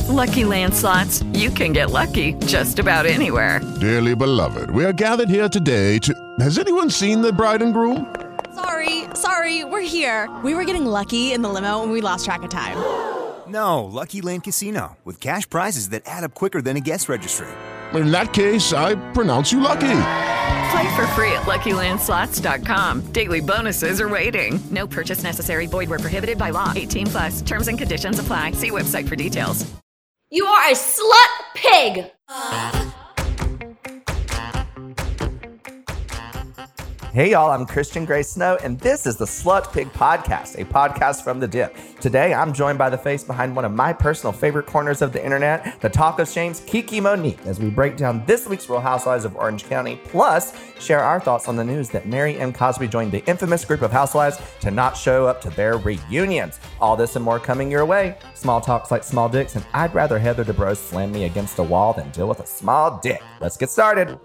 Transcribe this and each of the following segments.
Lucky Land Slots, you can get lucky just about anywhere. Dearly beloved, we are gathered here today to... Has anyone seen the bride and groom? Sorry, we're here. We were getting lucky in the limo and we lost track of time. No, Lucky Land Casino, with cash prizes that add up quicker than a guest registry. In that case, I pronounce you lucky. Play for free at LuckyLandSlots.com. Daily bonuses are waiting. No purchase necessary. Void where prohibited by law. 18+. Terms and conditions apply. See website for details. You are a slut pig! Hey y'all, I'm Christian Gray Snow, and this is the Slut Pig Podcast, a podcast from The Dip. Today, I'm joined by the face behind one of my personal favorite corners of the internet, the Talk of Shame's Kiki Monique, as we break down this week's Real Housewives of Orange County, plus share our thoughts on the news that Mary M. Cosby joined the infamous group of housewives to not show up to their reunions. All this and more coming your way. Small talks like small dicks, and I'd rather Heather Dubrow slam me against a wall than deal with a small dick. Let's get started.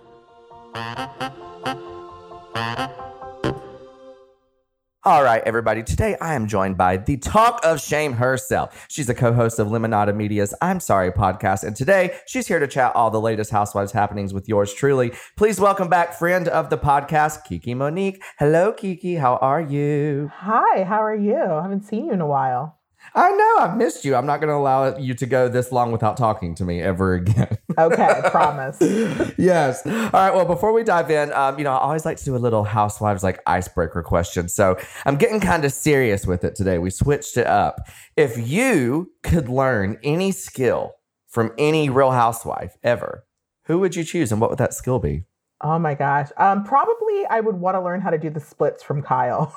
All right, everybody. Today, I am joined by the Talk of Shame herself. She's a co-host of Limonada Media's I'm Sorry podcast, and today, she's here to chat all the latest Housewives happenings with yours truly. Please welcome back friend of the podcast, Kiki Monique. Hello, Kiki. How are you? Hi, how are you? I haven't seen you in a while. I know, I've missed you. I'm not going to allow you to go this long without talking to me ever again. Okay, promise. Yes. All right, well, before we dive in, I always like to do a little Housewives like icebreaker question. So I'm getting kind of serious with it today. We switched it up. If you could learn any skill from any Real Housewife ever, who would you choose and what would that skill be? Oh my gosh. Probably I would want to learn how to do the splits from Kyle.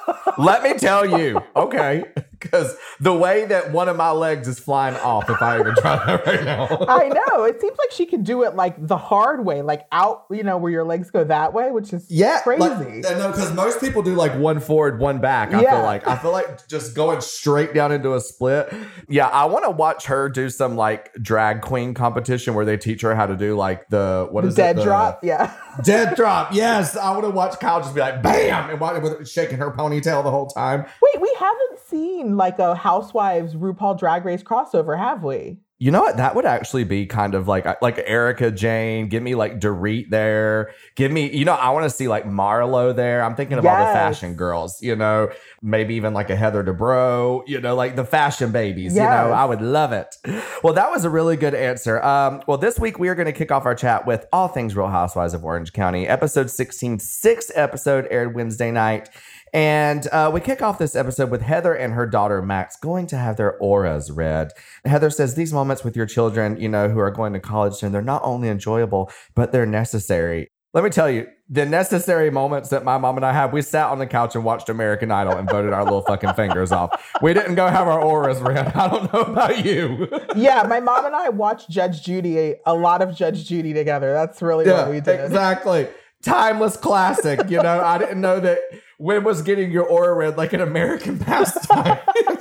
Let me tell you, okay, because the way that one of my legs is flying off if I even try that right now. I know. It seems like she could do it like the hard way, like out, where your legs go that way, which is crazy. No, because most people do like one forward, one back. I feel like just going straight down into a split. Yeah, I want to watch her do some like drag queen competition where they teach her how to do like the dead drop. Yeah. Dead drop. Yes. I want to watch Kyle just be like, bam, and with shaking her ponytail the whole time. Wait, we haven't seen like a Housewives RuPaul Drag Race crossover, have we? You know what? That would actually be kind of like Erica Jane. Give me like Dorit there. Give me, I want to see like Marlo there. I'm thinking of all the fashion girls, maybe even like a Heather Dubrow, like the fashion babies, I would love it. Well, that was a really good answer. Well, this week we are going to kick off our chat with all things Real Housewives of Orange County. Episode 16, sixth episode aired Wednesday night. And we kick off this episode with Heather and her daughter, Max, going to have their auras read. Heather says these moments with your children, who are going to college soon, they're not only enjoyable, but they're necessary. Let me tell you, the necessary moments that my mom and I had, we sat on the couch and watched American Idol and voted our little fucking fingers off. We didn't go have our auras read. I don't know about you. Yeah, my mom and I watched Judge Judy, a lot of Judge Judy together. That's really what we did. Exactly. Timeless classic. I didn't know that Wynn was getting your aura read like an American pastime.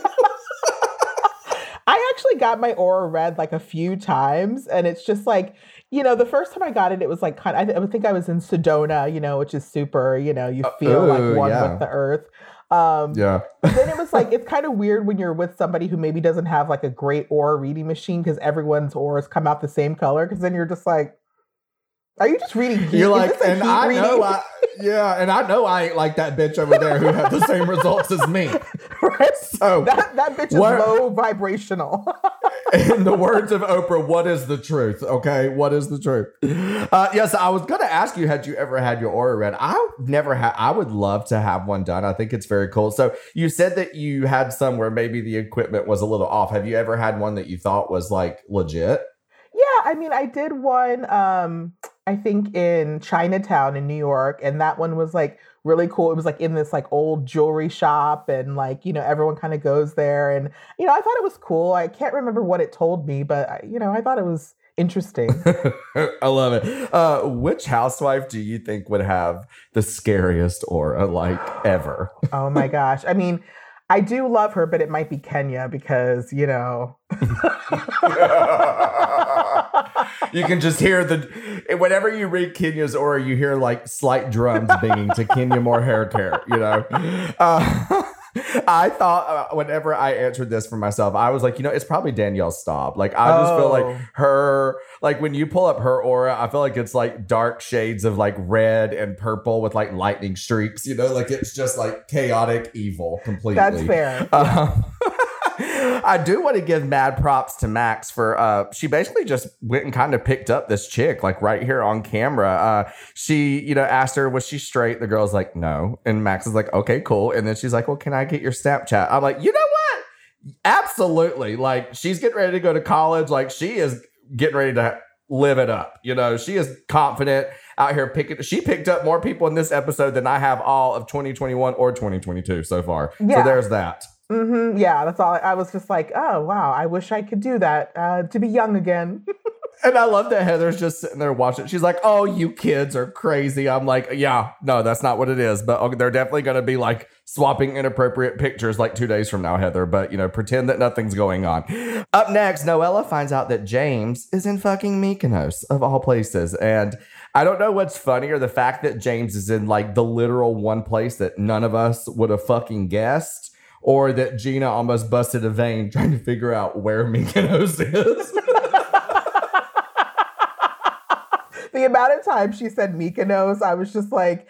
I actually got my aura read like a few times, and it's just like, the first time I got it, it was like I think I was in Sedona, which is super, you feel like one with the earth. But then it was like, it's kind of weird when you're with somebody who maybe doesn't have like a great aura reading machine because everyone's auras come out the same color, because then you're just like, are you just reading heat? You're like, and I know I ain't like that bitch over there who had the same results as me. Right? So that bitch is low vibrational. In the words of Oprah, what is the truth? Okay, what is the truth? Yes, I was going to ask you, had you ever had your aura read? I would love to have one done. I think it's very cool. So you said that you had some where maybe the equipment was a little off. Have you ever had one that you thought was like legit? Yeah, I mean, I did one, I think in Chinatown in New York, and that one was like really cool. It was like in this like old jewelry shop, and like, everyone kind of goes there, and, I thought it was cool. I can't remember what it told me, but I thought it was interesting. I love it. Which housewife do you think would have the scariest aura like ever? Oh my gosh. I mean, I do love her, but it might be Kenya because, You can just hear whenever you read Kenya's aura, you hear like slight drums binging to Kenya Moore hair care, I thought whenever I answered this for myself, I was like, it's probably Danielle Staub. Like, I just feel like her, like when you pull up her aura, I feel like it's like dark shades of like red and purple with like lightning streaks, like it's just like chaotic evil completely. That's fair. I do want to give mad props to Max for, she basically just went and kind of picked up this chick, like right here on camera. She, asked her, was she straight? The girl's like, no. And Max is like, okay, cool. And then she's like, well, can I get your Snapchat? I'm like, you know what? Absolutely. Like, she's getting ready to go to college. Like, she is getting ready to live it up. She is confident out here she picked up more people in this episode than I have all of 2021 or 2022 so far. Yeah. So there's that. Mm-hmm. Yeah, that's all. I was just like, oh, wow, I wish I could do that, to be young again. And I love that Heather's just sitting there watching. She's like, oh, you kids are crazy. I'm like, yeah, no, that's not what it is. But they're definitely going to be like swapping inappropriate pictures like 2 days from now, Heather. But, pretend that nothing's going on. Up next, Noella finds out that James is in fucking Mykonos, of all places. And I don't know what's funnier, the fact that James is in like the literal one place that none of us would have fucking guessed, or that Gina almost busted a vein trying to figure out where Mykonos is. The amount of time she said Mykonos, I was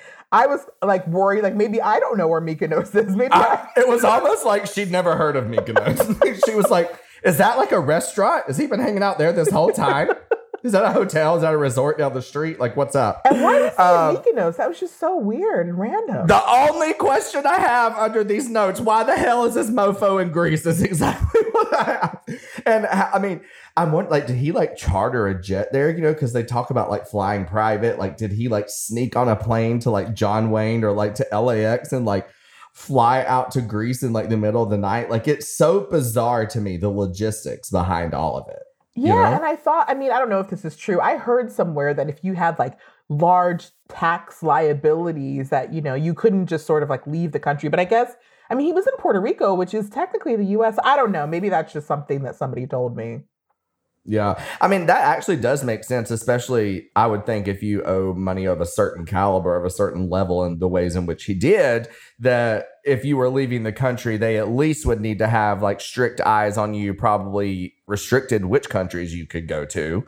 worried, like maybe I don't know where Mykonos is. It was almost like she'd never heard of Mykonos. She was like, is that like a restaurant? Has he been hanging out there this whole time? Is that a hotel? Is that a resort down the street? Like, what's up? And why is he in Mykonos? That was just so weird and random. The only question I have under these notes, why the hell is this mofo in Greece, is exactly what I have. And I mean, I'm wondering, like, did he like charter a jet there? Because they talk about like flying private. Like, did he like sneak on a plane to like John Wayne or like to LAX and like fly out to Greece in like the middle of the night? Like, it's so bizarre to me, the logistics behind all of it. Yeah, and I thought, I don't know if this is true. I heard somewhere that if you had like large tax liabilities that, you couldn't just sort of like leave the country. But I guess, he was in Puerto Rico, which is technically the U.S. I don't know. Maybe that's just something that somebody told me. Yeah. That actually does make sense, especially I would think if you owe money of a certain caliber, of a certain level, in the ways in which he did, that if you were leaving the country, they at least would need to have like strict eyes on you, probably restricted which countries you could go to,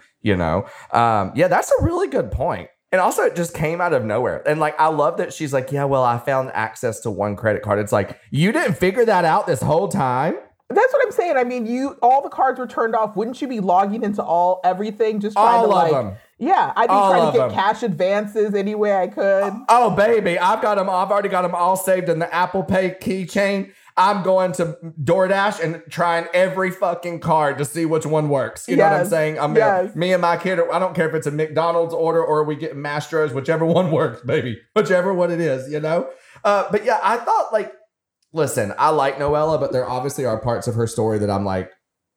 Yeah, that's a really good point. And also it just came out of nowhere. And like, I love that she's like, yeah, well, I found access to one credit card. It's like, you didn't figure that out this whole time? That's what I'm saying. All the cards were turned off. Wouldn't you be logging into everything? Just trying all to like, them. Yeah, I'd be trying to get cash advances any way I could. Oh, baby, I've already got them all saved in the Apple Pay keychain. I'm going to DoorDash and trying every fucking card to see which one works. You know what I'm saying? Me and my kid, I don't care if it's a McDonald's order or we get Mastro's, whichever one works, baby. Whichever one it is, But yeah, I thought like, listen, I like Noella, but there obviously are parts of her story that I'm like,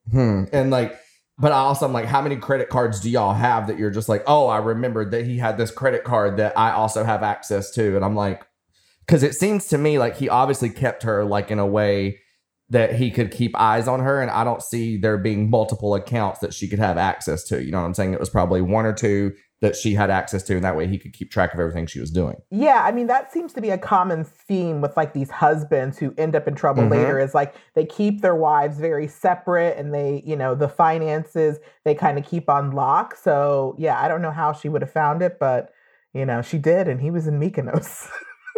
And like, but I'm like, how many credit cards do y'all have that you're just like, oh, I remembered that he had this credit card that I also have access to. And I'm like, because it seems to me like he obviously kept her like in a way that he could keep eyes on her. And I don't see there being multiple accounts that she could have access to. You know what I'm saying? It was probably one or two that she had access to, and that way he could keep track of everything she was doing. Yeah, that seems to be a common theme with like these husbands who end up in trouble later, is like they keep their wives very separate, and they, the finances, they kind of keep on lock. So yeah, I don't know how she would have found it, but she did, and he was in Mykonos.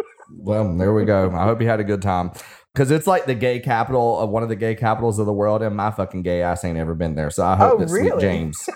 Well, there we go. I hope you had a good time. Because it's like the gay capital of one of the gay capitals of the world, and my fucking gay ass ain't ever been there. So I hope that Sweet James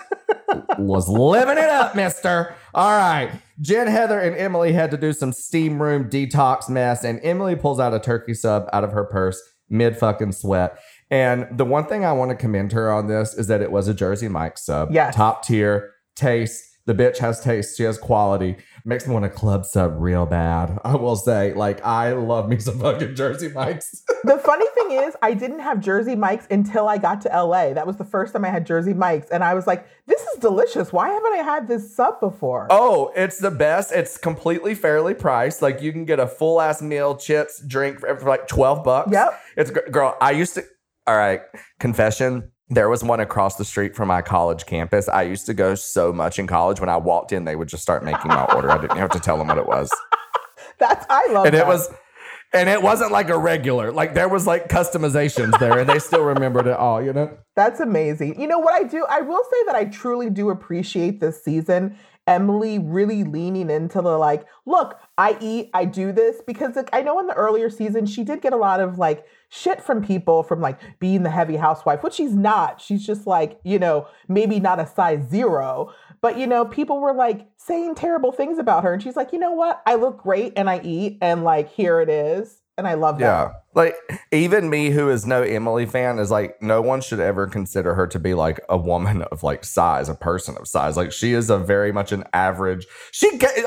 was living it up, mister. All right. Jen, Heather, and Emily had to do some steam room detox mess, and Emily pulls out a turkey sub out of her purse mid fucking sweat. And the one thing I want to commend her on this is that it was a Jersey Mike's sub. Yes. Top tier, taste. The bitch has taste. She has quality. Makes me want a club sub real bad. I will say, like, I love me some fucking Jersey Mike's. The funny thing is, I didn't have Jersey Mike's until I got to LA. That was the first time I had Jersey Mike's. And I was like, this is delicious. Why haven't I had this sub before? Oh, it's the best. It's completely fairly priced. Like, you can get a full ass meal, chips, drink for like $12. Yep. It's, girl, I used to, all right, confession. There was one across the street from my college campus. I used to go so much in college. When I walked in, they would just start making my order. I didn't have to tell them what it was. I love and that. And it wasn't like a regular. Like there was like customizations there and they still remembered it all, you know? That's amazing. You know what I do? I will say that I truly do appreciate this season. Emily really leaning into the like, look, I eat, I do this, because like, I know in the earlier season, she did get a lot of like shit from people from like being the heavy housewife, which she's not. She's just like, you know, maybe not a size 0, but you know, people were like saying terrible things about her. And she's like, you know what? I look great and I eat and like, here it is. And I love that. Yeah. Like even me who is no Emily fan is like, no one should ever consider her to be like a woman of like size, a person of size. Like she is a very much an average. She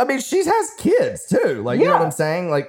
has kids too. Like, you know what I'm saying? Like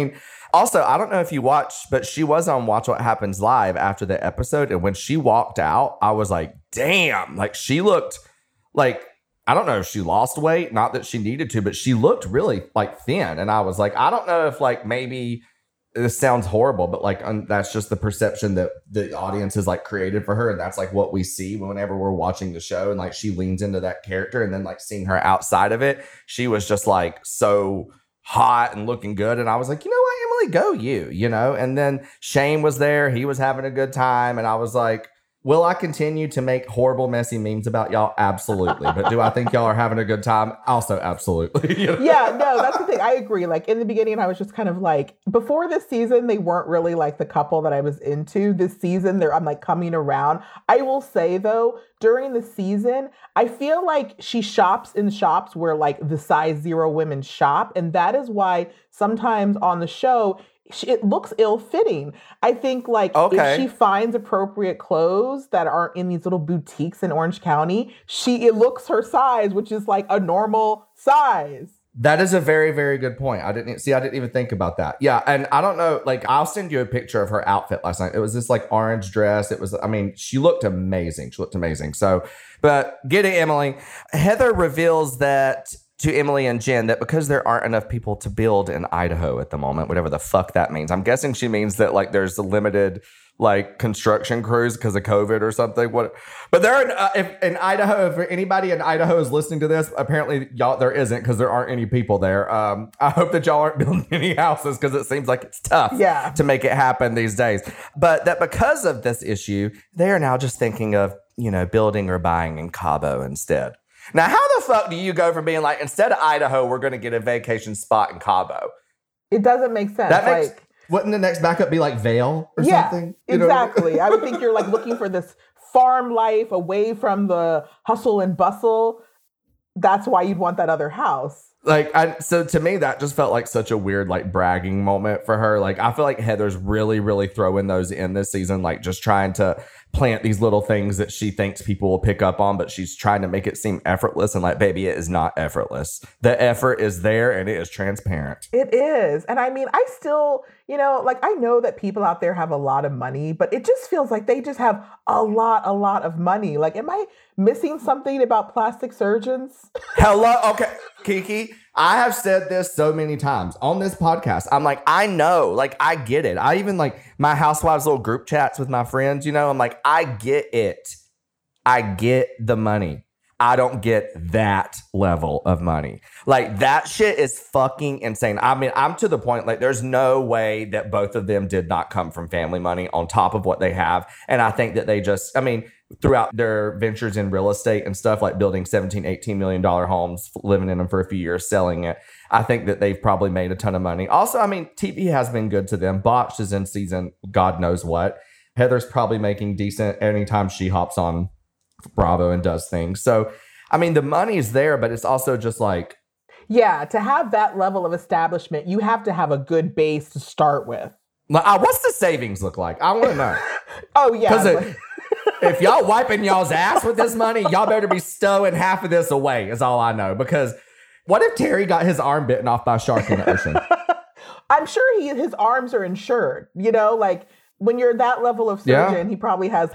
also, I don't know if you watched, but she was on Watch What Happens Live after the episode. And when she walked out, I was like, damn, like she looked like, I don't know if she lost weight, not that she needed to, but she looked really like thin. And I was like, I don't know if like maybe this sounds horrible, but like that's just the perception that the audience has like created for her. And that's like what we see whenever we're watching the show. And like she leans into that character, and then like seeing her outside of it, she was just like so hot and looking good. And I was like, you know what, Emily, go you know? And then Shane was there. He was having a good time. And I was like, will I continue to make horrible, messy memes about y'all? Absolutely. But do I think y'all are having a good time? Also, absolutely. You know? Yeah, no, that's the thing. I agree. Like in the beginning, I was just kind of like, before this season, they weren't really like the couple that I was into. This season, I'm like coming around. I will say though, during the season, I feel like she shops in shops where like the size 0 women shop. And that is why sometimes on the show, it looks ill-fitting. I think like if she finds appropriate clothes that aren't in these little boutiques in Orange County, it looks her size, which is like a normal size. That is a very, very good point. I didn't even think about that. Yeah. And I don't know, like I'll send you a picture of her outfit last night. It was this like orange dress. It was, she looked amazing. So, but get it, Emily. Heather reveals that to Emily and Jen that because there aren't enough people to build in Idaho at the moment, whatever the fuck that means. I'm guessing she means that like there's a limited like construction crews because of COVID or something. But there are if in Idaho, if anybody in Idaho is listening to this, apparently y'all there isn't because there aren't any people there. I hope that y'all aren't building any houses because it seems like it's tough to make it happen these days. But that because of this issue, they are now just thinking of, you know, building or buying in Cabo instead. Now, how the fuck do you go from being like, instead of Idaho, we're going to get a vacation spot in Cabo? It doesn't make sense. Wouldn't the next backup be like Vail or something? Exactly. I would think you're like looking for this farm life away from the hustle and bustle. That's why you'd want that other house. So to me, that just felt like such a weird, like, bragging moment for her. Like, I feel like Heather's really, really throwing those in this season, like, just trying to plant these little things that she thinks people will pick up on, but she's trying to make it seem effortless. And, like, baby, it is not effortless. The effort is there, and it is transparent. It is. And I mean, I still, you know, like, I know that people out there have a lot of money, but it just feels like they just have a lot of money. Like, am I missing something about plastic surgeons? Hello? Okay, Kiki, I have said this so many times on this podcast. I'm like, I know, like, I get it. I even like my housewives little group chats with my friends, you know, I'm like, I get it. I get the money. I don't get that level of money. Like, that shit is fucking insane. I mean, I'm to the point, like, there's no way that both of them did not come from family money on top of what they have. And I think that they just, I mean, throughout their ventures in real estate and stuff, like building $17, $18 million homes, living in them for a few years, selling it, I think that they've probably made a ton of money. Also, I mean, TV has been good to them. Botched is in season God knows what. Heather's probably making decent anytime she hops on Bravo and does things. So, I mean, the money's there, but it's also just like... Yeah, to have that level of establishment, you have to have a good base to start with. What's the savings look like? I want to know. Oh, yeah. Because if y'all wiping y'all's ass with this money, y'all better be stowing half of this away, is all I know. Because what if Terry got his arm bitten off by a shark in the ocean? I'm sure his arms are insured. You know, like when you're that level of surgeon, he probably has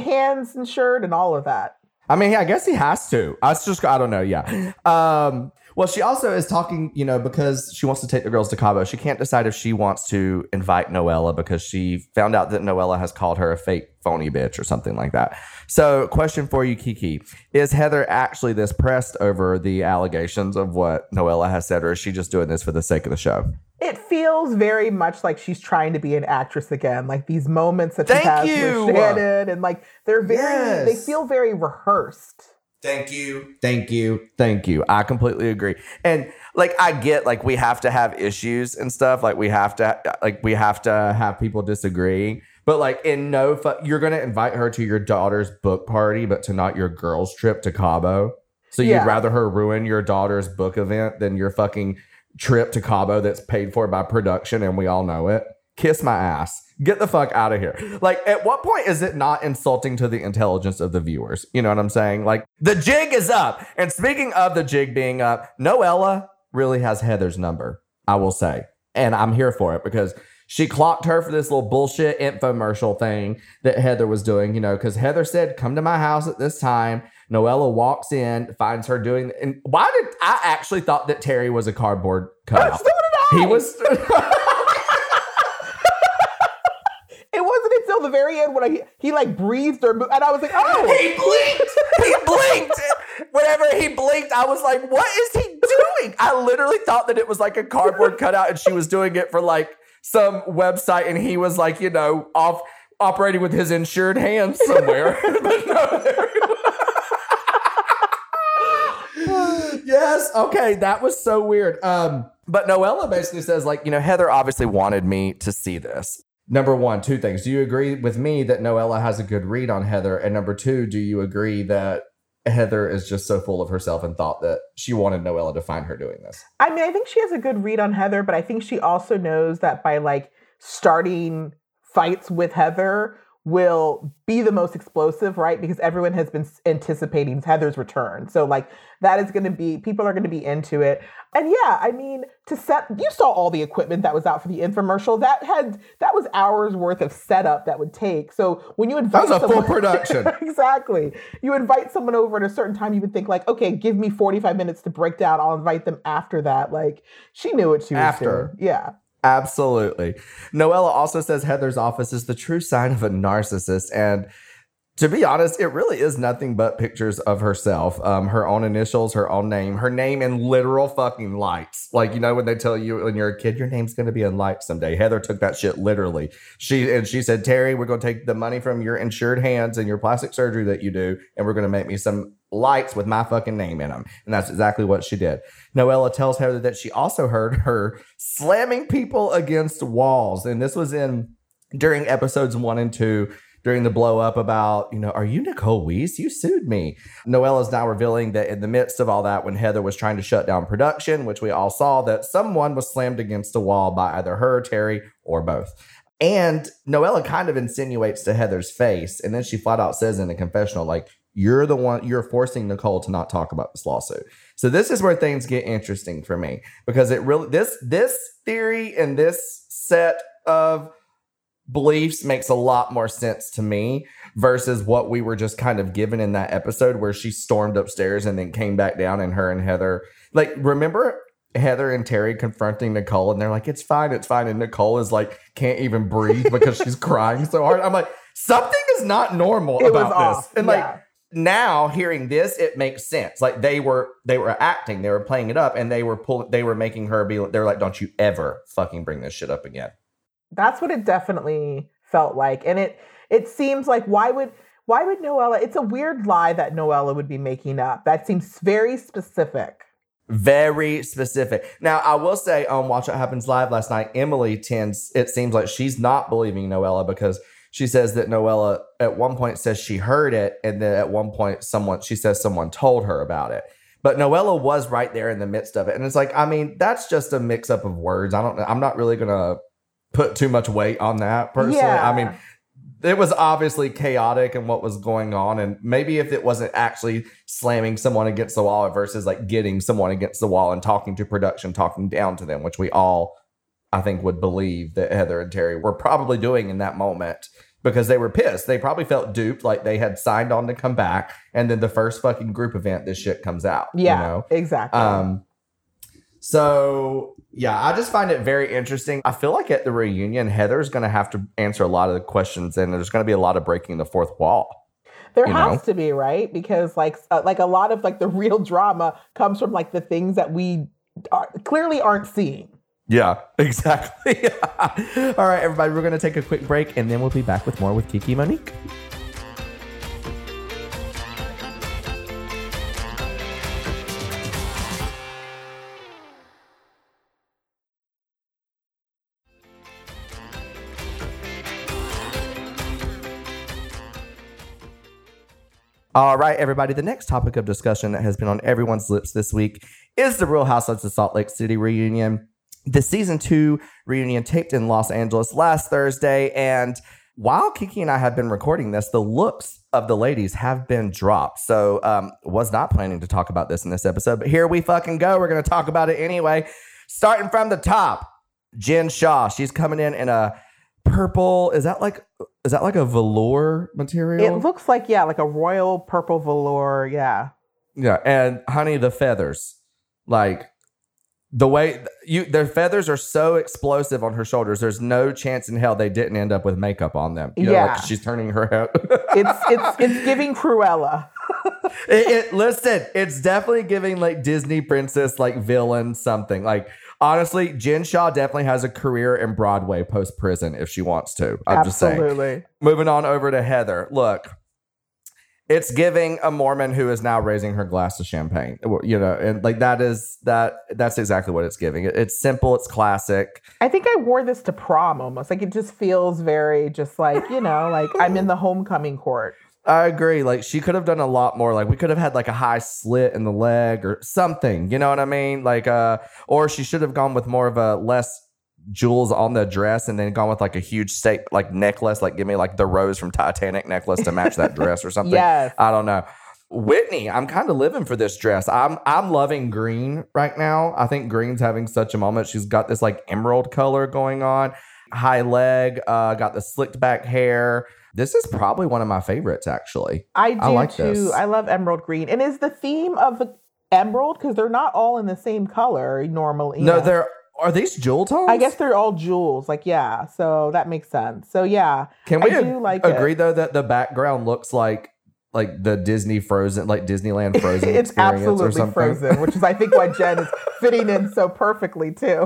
hands insured and all of that. I mean, I guess he has to. I don't know. Yeah. Well, she also is talking, because she wants to take the girls to Cabo. She can't decide if she wants to invite Noella because she found out that Noella has called her a fake phony bitch or something like that. So, question for you, Kiki. Is Heather actually this pressed over the allegations of what Noella has said, or is she just doing this for the sake of the show? It feels very much like she's trying to be an actress again. Like these moments that she has with Shannon, and like they feel very rehearsed. Thank you. I completely agree. And like, I get like we have to have issues and stuff. Like we have to have people disagree. But like you're going to invite her to your daughter's book party, but to not your girls' trip to Cabo. So you'd rather her ruin your daughter's book event than your fucking trip to Cabo that's paid for by production, and we all know it. Kiss my ass. Get the fuck out of here. Like, at what point is it not insulting to the intelligence of the viewers? You know what I'm saying? Like, the jig is up. And speaking of the jig being up, Noella really has Heather's number, I will say. And I'm here for it because she clocked her for this little bullshit infomercial thing that Heather was doing, because Heather said, come to my house at this time. Noella walks in, finds her doing... And why did... I actually thought that Terry was a cardboard cutout. So did I. He was... It wasn't until the very end when he like breathed or moved, and I was like, oh. He blinked. Whenever he blinked, I was like, what is he doing? I literally thought that it was like a cardboard cutout and she was doing it for like some website and he was like, off operating with his insured hands somewhere. But no, yes. Okay. That was so weird. But Noella basically says like, Heather obviously wanted me to see this. Number one, two things. Do you agree with me that Noella has a good read on Heather? And number two, do you agree that Heather is just so full of herself and thought that she wanted Noella to find her doing this? I mean, I think she has a good read on Heather, but I think she also knows that by like starting fights with Heather will be the most explosive, right? Because everyone has been anticipating Heather's return. So like that is going to be, people are going to be into it. And yeah, I mean, you saw all the equipment that was out for the infomercial. That was hours worth of setup that would take. So when you invite that was a full production. Exactly. You invite someone over at a certain time, you would think like, okay, give me 45 minutes to break down. I'll invite them after that. Like she knew what she was doing. Yeah. Absolutely. Noella also says Heather's office is the true sign of a narcissist. And to be honest, it really is nothing but pictures of herself, her own initials, her own name, her name in literal fucking lights. Like, when they tell you when you're a kid, your name's going to be in lights someday. Heather took that shit literally. She said, Terry, we're going to take the money from your insured hands and your plastic surgery that you do, and we're going to make me some lights with my fucking name in them. And that's exactly what she did. Noella tells Heather that she also heard her slamming people against walls. And this was during episodes 1 and 2, during the blow up about, are you Nicole Weiss? You sued me. Noella's now revealing that in the midst of all that, when Heather was trying to shut down production, which we all saw, that someone was slammed against a wall by either her, Terry, or both. And Noella kind of insinuates to Heather's face, and then she flat out says in a confessional, like, you're forcing Nicole to not talk about this lawsuit. So this is where things get interesting for me, because it really, this theory and this set of beliefs makes a lot more sense to me versus what we were just kind of given in that episode where she stormed upstairs and then came back down, and her and Heather, like, remember Heather and Terry confronting Nicole and they're like, it's fine. And Nicole is like, can't even breathe because she's crying so hard. I'm like, something is not normal about this. And like, now hearing this, it makes sense. Like they were acting, they were playing it up, and they were making her be, they're like, don't you ever fucking bring this shit up again. That's what it definitely felt like. And it seems like, why would Noella, it's a weird lie that Noella would be making up. That seems very specific. Very specific. Now, I will say on Watch What Happens Live last night, Emily it seems like she's not believing Noella, because she says that Noella at one point says she heard it, and then at one point she says someone told her about it. But Noella was right there in the midst of it. And it's like, I mean, that's just a mix up of words. I'm not really going to put too much weight on that personally. Yeah. I mean, it was obviously chaotic and what was going on. And maybe if it wasn't actually slamming someone against the wall versus like getting someone against the wall and talking to production, talking down to them, which we all, I think, would believe that Heather and Terry were probably doing in that moment, because they were pissed. They probably felt duped, like they had signed on to come back. And then the first fucking group event, this shit comes out. Yeah, exactly. So, yeah, I just find it very interesting. I feel like at the reunion, Heather's going to have to answer a lot of the questions, and there's going to be a lot of breaking the fourth wall. There has to be, right? Because like a lot of like the real drama comes from like the things that we clearly aren't seeing. Yeah, exactly. All right, everybody, we're going to take a quick break, and then we'll be back with more with Kiki Monique. All right, everybody. The next topic of discussion that has been on everyone's lips this week is the Real Housewives of Salt Lake City reunion. The season 2 reunion taped in Los Angeles last Thursday. And while Kiki and I have been recording this, the looks of the ladies have been dropped. So was not planning to talk about this in this episode, but here we fucking go. We're going to talk about it anyway. Starting from the top, Jen Shah. She's coming in a purple. Is that like a velour material? It looks like, like a royal purple velour. Yeah. Yeah. And honey, the feathers, like the way their feathers are so explosive on her shoulders. There's no chance in hell they didn't end up with makeup on them. You know, like she's turning her head. It's giving Cruella. Listen, it's definitely giving like Disney princess, like villain something. Like, honestly, Jen Shah definitely has a career in Broadway post-prison if she wants to. I'm just saying. Absolutely. Moving on over to Heather. Look, it's giving a Mormon who is now raising her glass of champagne. You know, and like that's exactly what it's giving. It's simple. It's classic. I think I wore this to prom almost. Like, it just feels very just like, you know, like I'm in the homecoming court. I agree. Like, she could have done a lot more. Like, we could have had like a high slit in the leg or something. You know what I mean? Like, or she should have gone with more of a less jewels on the dress and then gone with like a huge like necklace. Like, give me like the Rose from Titanic necklace to match that dress or something. Yes. I don't know. Whitney, I'm kind of living for this dress. I'm loving green right now. I think green's having such a moment. She's got this like emerald color going on. High leg, got the slicked back hair. This is probably one of my favorites, actually. I like too. This. I love emerald green. And is the theme of the emerald? Because they're not all in the same color normally. No, are these jewel tones? I guess they're all jewels. Like, yeah. So that makes sense. So, yeah. Can we agree, though, that the background looks like the Disney Frozen, like Disneyland Frozen it's experience absolutely or something? Frozen, which is, I think, why Jen is fitting in so perfectly, too.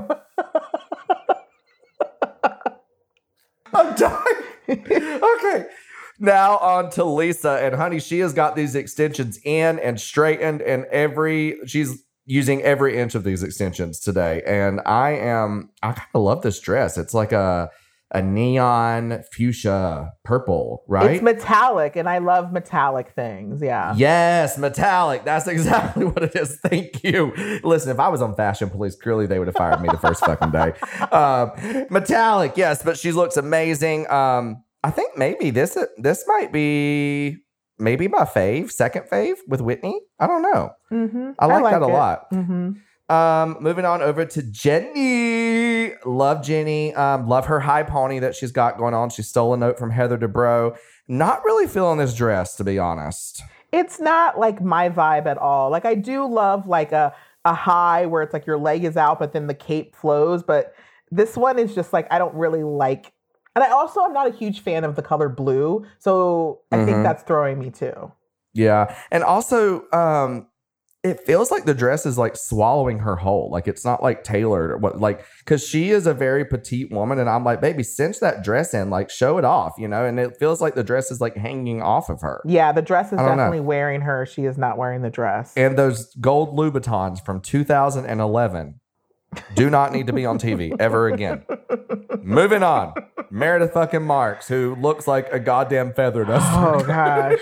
I'm dying. Okay. Now on to Lisa. And honey, she has got these extensions in and straightened, and she's using every inch of these extensions today. And I kind of love this dress. It's like a neon fuchsia purple, right? It's metallic, and I love metallic things. Yeah. Yes, metallic. That's exactly what it is. Thank you. Listen, if I was on Fashion Police, clearly they would have fired me the first fucking day. Metallic, yes, but she looks amazing. I think maybe this might be maybe my second fave with Whitney. I don't know. Mm-hmm. I like that a lot. Mm-hmm. Moving on over to Jenny. Love Jenny. Love her high pony that she's got going on. She stole a note from Heather Dubrow. Not really feeling this dress, to be honest. It's not like my vibe at all. Like, I do love like a high where it's like your leg is out, but then the cape flows. But this one is just like, I don't really like. And I'm not a huge fan of the color blue. So I think that's throwing me too. Yeah. And also, it feels like the dress is like swallowing her whole. Like, it's not like tailored or what, like, because she is a very petite woman. And I'm like, baby, cinch that dress in, like, show it off, you know? And it feels like the dress is like hanging off of her. Yeah, the dress is definitely wearing her. She is not wearing the dress. And those gold Louboutins from 2011 do not need to be on TV ever again. Moving on. Meredith fucking Marks, who looks like a goddamn feather duster. Oh, gosh.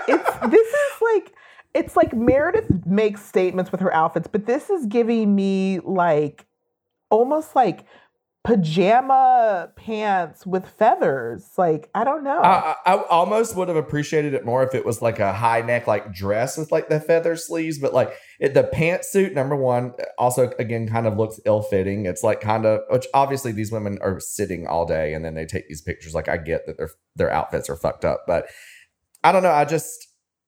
It's like Meredith makes statements with her outfits, but this is giving me like almost like pajama pants with feathers. Like, I don't know. I almost would have appreciated it more if it was like a high neck like dress with like the feather sleeves, but like the pantsuit, number one, also again kind of looks ill-fitting. It's like kind of, which obviously these women are sitting all day and then they take these pictures. Like, I get that their outfits are fucked up, but I don't know.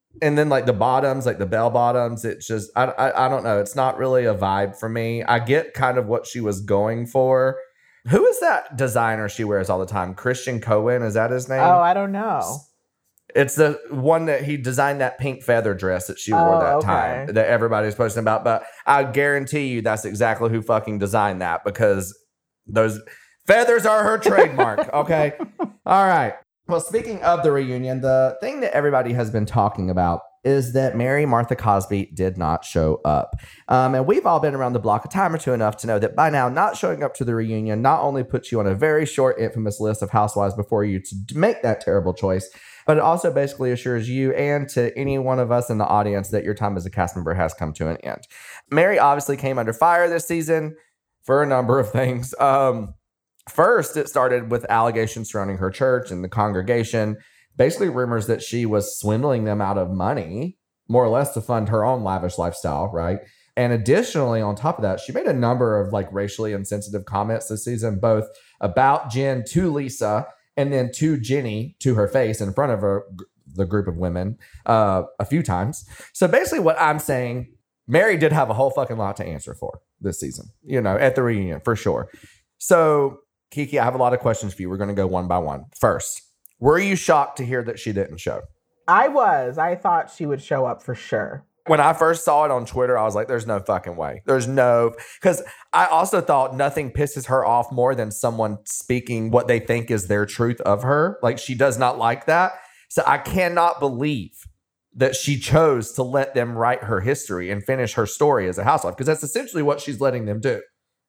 And then like the bottoms, like the bell bottoms, it's just, I don't know. It's not really a vibe for me. I get kind of what she was going for. Who is that designer she wears all the time? Christian Cohen, is that his name? Oh, I don't know. It's the one that he designed that pink feather dress that she wore that time that everybody's posting about. But I guarantee you that's exactly who fucking designed that, because those feathers are her trademark. Okay. All right. Well, speaking of the reunion, the thing that everybody has been talking about is that Mary Martha Cosby did not show up. And we've all been around the block a time or two enough to know that by now, not showing up to the reunion not only puts you on a very short, infamous list of housewives before you to make that terrible choice, but it also basically assures you and to any one of us in the audience that your time as a cast member has come to an end. Mary obviously came under fire this season for a number of things. First, it started with allegations surrounding her church and the congregation, basically rumors that she was swindling them out of money, more or less to fund her own lavish lifestyle, right? And additionally, on top of that, she made a number of like racially insensitive comments this season, both about Jen to Lisa and then to Jenny to her face in front of the group of women a few times. So basically what I'm saying, Mary did have a whole fucking lot to answer for this season, at the reunion, for sure. So Kiki, I have a lot of questions for you. We're going to go one by one. First, were you shocked to hear that she didn't show? I was. I thought she would show up for sure. When I first saw it on Twitter, I was like, there's no fucking way. Because I also thought nothing pisses her off more than someone speaking what they think is their truth of her. Like, she does not like that. So I cannot believe that she chose to let them write her history and finish her story as a housewife, because that's essentially what she's letting them do,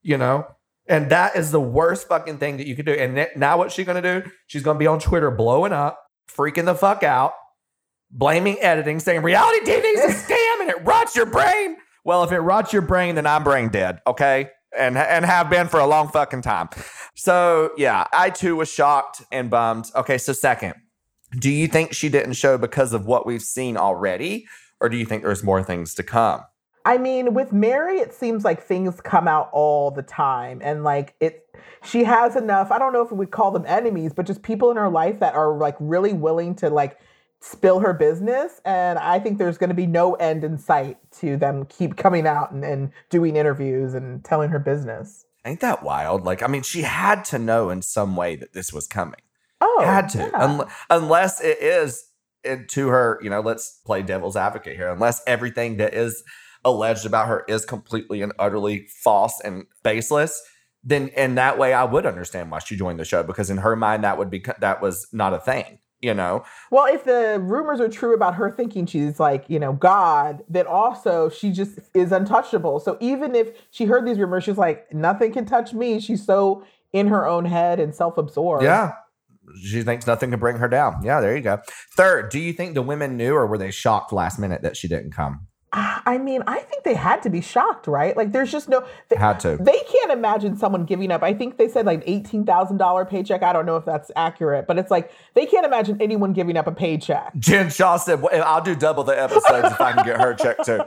And that is the worst fucking thing that you could do. And now what's she going to do? She's going to be on Twitter blowing up, freaking the fuck out, blaming editing, saying reality TV is a scam and it rots your brain. Well, if it rots your brain, then I'm brain dead, okay? And have been for a long fucking time. So, yeah, I too was shocked and bummed. Okay, so second, do you think she didn't show because of what we've seen already? Or do you think there's more things to come? I mean, with Mary, it seems like things come out all the time. And like she has enough, I don't know if we call them enemies, but just people in her life that are like really willing to like spill her business. And I think there's going to be no end in sight to them keep coming out and doing interviews and telling her business. Ain't that wild? Like, I mean, she had to know in some way that this was coming. Oh, had to. Yeah. Unless it is to her, let's play devil's advocate here. Unless everything that is alleged about her is completely and utterly false and baseless, then in that way I would understand why she joined the show, because in her mind that was not a thing, Well, if the rumors are true about her thinking she's like, God, then also she just is untouchable. So even if she heard these rumors, she's like, nothing can touch me. She's so in her own head and self-absorbed. Yeah. She thinks nothing can bring her down. Yeah, there you go. Third, do you think the women knew, or were they shocked last minute that she didn't come? I mean, I think they had to be shocked, right? Like, there's just no... Had to. They can't imagine someone giving up. I think they said like $18,000 paycheck. I don't know if that's accurate, but it's like, they can't imagine anyone giving up a paycheck. Jen Shaw said, well, I'll do double the episodes if I can get her check too.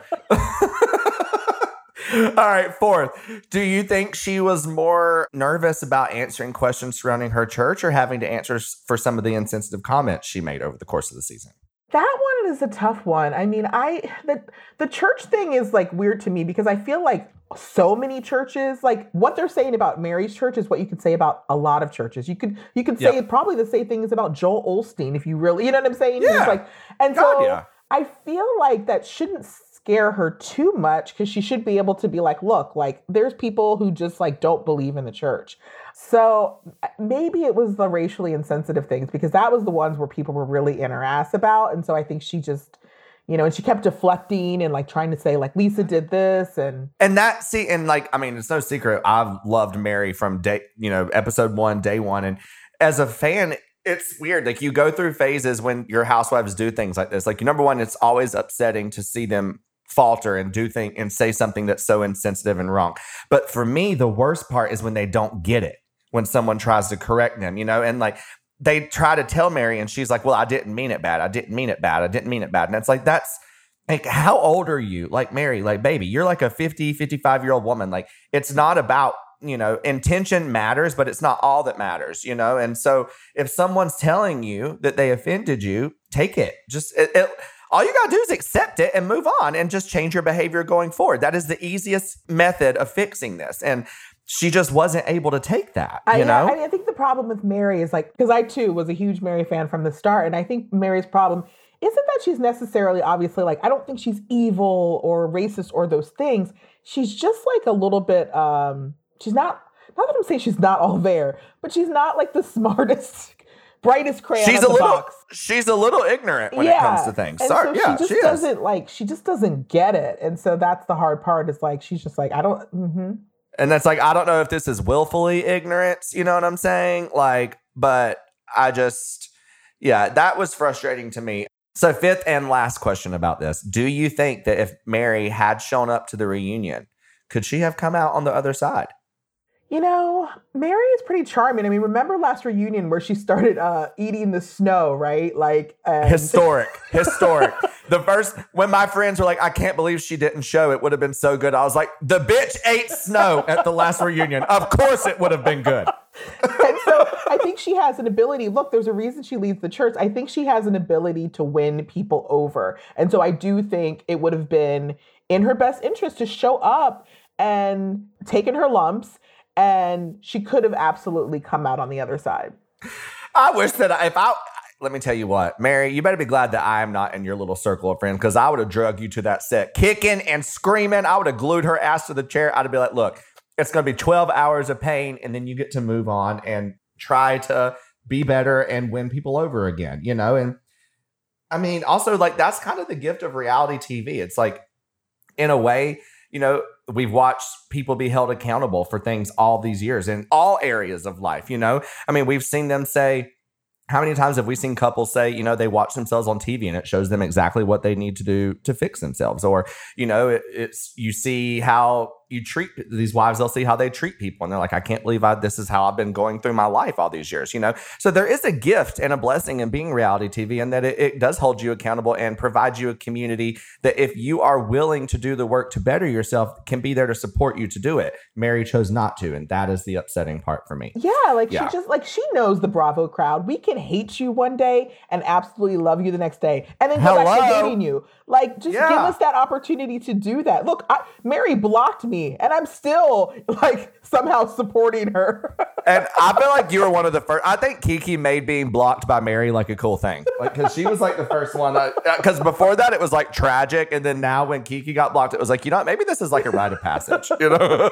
All right, fourth, do you think she was more nervous about answering questions surrounding her church, or having to answer for some of the insensitive comments she made over the course of the season? That one is a tough one. I mean, the church thing is like weird to me, because I feel like so many churches, like what they're saying about Mary's church is what you could say about a lot of churches. You could say probably the same things about Joel Osteen if you really, you know what I'm saying? Yeah. It's like, and so I feel like that shouldn't scare her too much, because she should be able to be like, look, like there's people who just like don't believe in the church. So maybe it was the racially insensitive things, because that was the ones where people were really in her ass about. And so I think she just, and she kept deflecting and like trying to say like Lisa did this and that, see, and like, I mean, it's no secret, I've loved Mary from episode 1, day 1. And as a fan, it's weird. Like, you go through phases when your housewives do things like this. Like, number one, it's always upsetting to see them falter and do things and say something that's so insensitive and wrong. But for me, the worst part is when they don't get it, when someone tries to correct them, and like they try to tell Mary and she's like, well, I didn't mean it bad. I didn't mean it bad. I didn't mean it bad. And it's like, that's like, how old are you? Like, Mary, like, baby, you're like a 50, 55-year-old woman. Like, it's not about, intention matters, but it's not all that matters, And so if someone's telling you that they offended you, take it. Just all you got to do is accept it and move on and just change your behavior going forward. That is the easiest method of fixing this. And she just wasn't able to take that, you know? I think the problem with Mary is like, because I too was a huge Mary fan from the start. And I think Mary's problem isn't that she's necessarily, obviously, like, I don't think she's evil or racist or those things. She's just like a little bit, she's not that I'm saying she's not all there, but she's not like the smartest, brightest crayon in the box. She's a little ignorant when it comes to things. And Sorry, so she just doesn't get it. And so that's the hard part, is like, she's just like, I don't, And that's like, I don't know if this is willfully ignorance, you know what I'm saying? Like, but I just, that was frustrating to me. So fifth and last question about this. Do you think that if Mary had shown up to the reunion, could she have come out on the other side? You know, Mary is pretty charming. I mean, remember last reunion where she started eating the snow, right? Like historic. The first, when my friends were like, I can't believe she didn't show, it would have been so good. I was like, the bitch ate snow at the last reunion. Of course it would have been good. And so I think she has an ability. Look, there's a reason she leads the church. I think she has an ability to win people over. And so I do think it would have been in her best interest to show up and taken her lumps. And she could have absolutely come out on the other side. I wish that let me tell you what, Mary, you better be glad that I am not in your little circle of friends, because I would have drugged you to that set, kicking and screaming. I would have glued her ass to the chair. I'd be like, look, it's going to be 12 hours of pain, and then you get to move on and try to be better and win people over again, you know? And I mean, also, like, that's kind of the gift of reality TV. It's like, in a way, you know, we've watched people be held accountable for things all these years in all areas of life, you know? I mean, we've seen them say, how many times have we seen couples say, you know, they watch themselves on TV and it shows them exactly what they need to do to fix themselves? Or, you know, it's you see how you treat these wives, they'll see how they treat people. And they're like, I can't believe this is how I've been going through my life all these years, you know? So there is a gift and a blessing in being reality TV, and that it does hold you accountable and provide you a community that, if you are willing to do the work to better yourself, can be there to support you to do it. Mary chose not to, and that is the upsetting part for me. She knows the Bravo crowd. We can hate you one day and absolutely love you the next day, and then go back to hating you. Like, just give us that opportunity to do that. Look, Mary blocked me, and I'm still like somehow supporting her. And I feel like you were one of the first. I think Kiki made being blocked by Mary like a cool thing, like, because she was like the first one. Because before that, it was like tragic, and then now when Kiki got blocked, it was like, you know what, maybe this is like a rite of passage, you know.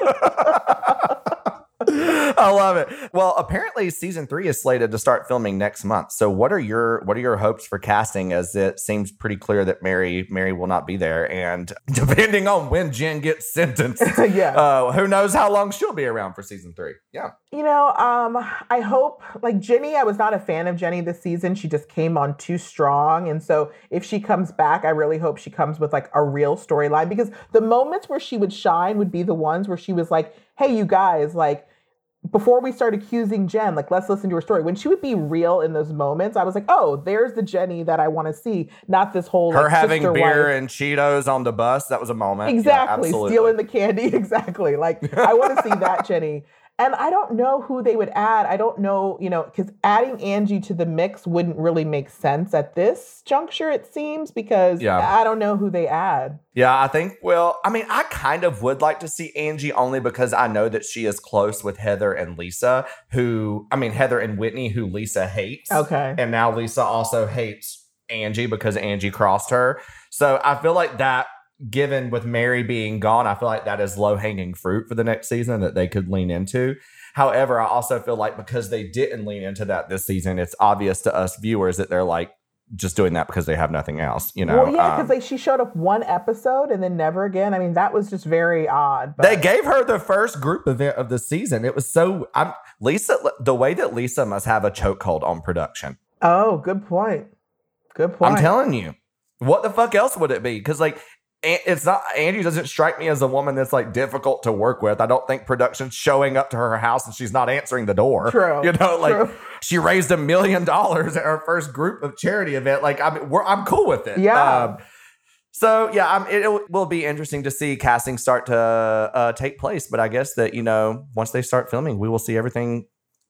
I love it. Well, apparently season 3 is slated to start filming next month. So what are your hopes for casting, as it seems pretty clear that Mary will not be there, and depending on when Jen gets sentenced, who knows how long she'll be around for season 3. Yeah. You know, I hope, like, Jenny, I was not a fan of Jenny this season. She just came on too strong. And so if she comes back, I really hope she comes with like a real storyline, because the moments where she would shine would be the ones where she was like, hey, you guys, like, before we start accusing Jen, like, let's listen to her story. When she would be real in those moments, I was like, oh, there's the Jenny that I want to see, not this whole her having beer and Cheetos on the bus. That was a moment. Exactly. Yeah, stealing the candy. Exactly. Like, I want to see that Jenny. And I don't know who they would add. I don't know, you know, because adding Angie to the mix wouldn't really make sense at this juncture, it seems, because I don't know who they add. Yeah, I think, well, I mean, I kind of would like to see Angie, only because I know that she is close with Heather and Lisa, Heather and Whitney, who Lisa hates. Okay. And now Lisa also hates Angie because Angie crossed her. So I feel like that, given with Mary being gone, I feel like that is low-hanging fruit for the next season that they could lean into. However, I also feel like because they didn't lean into that this season, it's obvious to us viewers that they're like just doing that because they have nothing else, you know? Well, yeah, because she showed up one episode and then never again. I mean, that was just very odd. But they gave her the first group event of the season. It was so... Lisa, the way that Lisa must have a chokehold on production. Oh, good point. Good point. I'm telling you. What the fuck else would it be? Because, like, it's not, Angie doesn't strike me as a woman that's like difficult to work with. I don't think production's showing up to her house and she's not answering the door. True. You know, like she raised $1 million at her first group of charity event. Like, I'm cool with it. Yeah. It will be interesting to see casting start to take place. But I guess that, you know, once they start filming, we will see everything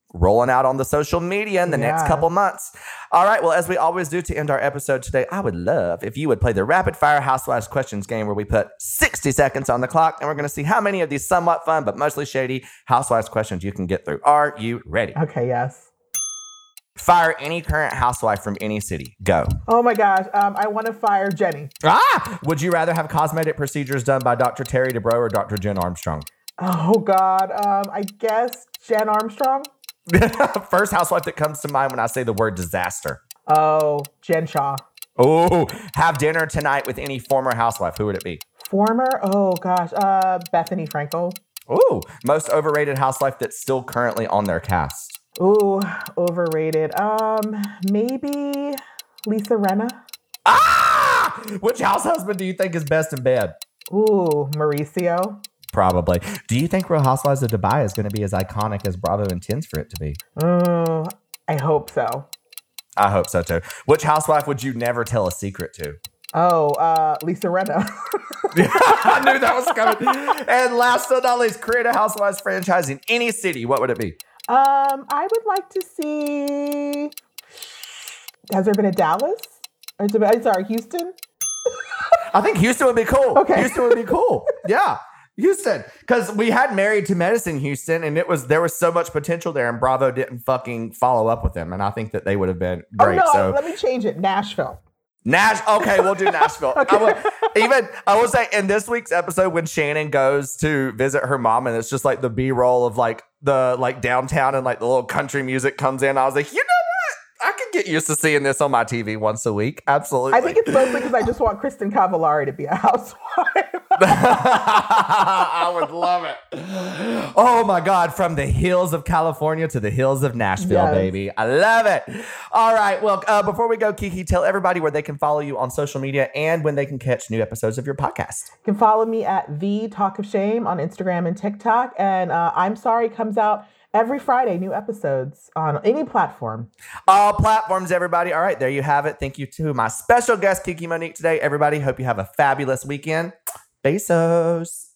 rolling out on the social media in the next couple months. All right. Well, as we always do to end our episode today, I would love if you would play the Rapid Fire Housewives Questions game where we put 60 seconds on the clock and we're going to see how many of these somewhat fun but mostly shady Housewives questions you can get through. Are you ready? Okay, yes. Fire any current housewife from any city. Go. Oh my gosh. I want to fire Jenny. Would you rather have cosmetic procedures done by Dr. Terry Dubrow or Dr. Jen Armstrong? Oh God. I guess Jen Armstrong. First housewife that comes to mind when I say the word disaster. Oh, Jen Shaw. Oh, have dinner tonight with any former housewife. Who would it be? Former? Oh gosh. Bethany Frankel. Ooh, most overrated housewife that's still currently on their cast. Ooh, overrated. Maybe Lisa Rinna. Which house husband do you think is best in bed? Ooh, Mauricio. Probably. Do you think Real Housewives of Dubai is going to be as iconic as Bravo intends for it to be? I hope so. I hope so too. Which housewife would you never tell a secret to? Oh, Lisa Rinna. I knew that was coming. And last but not least, create a Housewives franchise in any city. What would it be? I would like to see. Has there been a Dallas? Houston? I think Houston would be cool. Okay. Houston would be cool. Yeah. Houston. Because we had Married to Medicine Houston, and there was so much potential there, and Bravo didn't fucking follow up with them. And I think that they would have been great. Oh, no, let me change it. Nashville. Okay, we'll do Nashville. Okay. I will say in this week's episode when Shannon goes to visit her mom and it's just like the B-roll of like the like downtown and like the little country music comes in. I was like, you know what? I could get used to seeing this on my TV once a week. Absolutely. I think it's mostly because I just want Kristen Cavallari to be a housewife. I would love it. Oh my God. From the hills of California to the hills of Nashville, baby. I love it. All right. Well, before we go, Kiki, tell everybody where they can follow you on social media and when they can catch new episodes of your podcast. You can follow me at The Talk of Shame on Instagram and TikTok. And I'm Sorry comes out every Friday, new episodes on any platform. All platforms, everybody. All right, there you have it. Thank you to my special guest, Kiki Monique, today. Everybody, hope you have a fabulous weekend. Besos.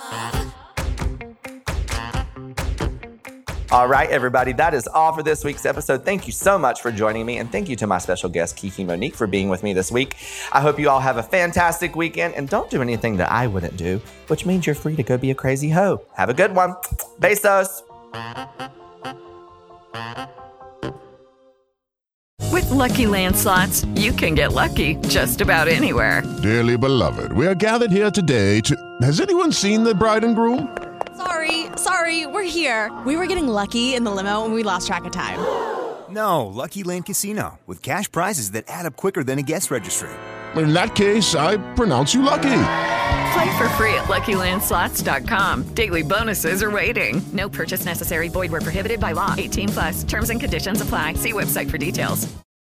All right, everybody, that is all for this week's episode. Thank you so much for joining me, and thank you to my special guest, Kiki Monique, for being with me this week. I hope you all have a fantastic weekend, and don't do anything that I wouldn't do, which means you're free to go be a crazy hoe. Have a good one. Besos. With Lucky Land Slots, you can get lucky just about anywhere. Dearly beloved, we are gathered here today to... Has anyone seen the bride and groom? Sorry, we're here. We were getting lucky in the limo and we lost track of time. No, Lucky Land Casino, with cash prizes that add up quicker than a guest registry. In that case, I pronounce you lucky. Play for free at LuckyLandSlots.com. Daily bonuses are waiting. No purchase necessary. Void where prohibited by law. 18+. Terms and conditions apply. See website for details.